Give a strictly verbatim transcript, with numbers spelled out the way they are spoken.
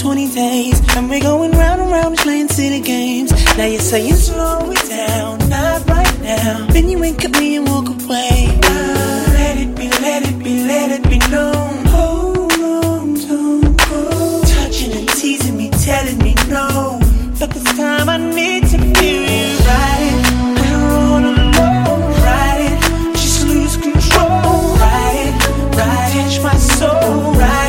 twenty days, and we're going round and round playing city games. Now you're saying slow it down, not right now. Then you ain't kept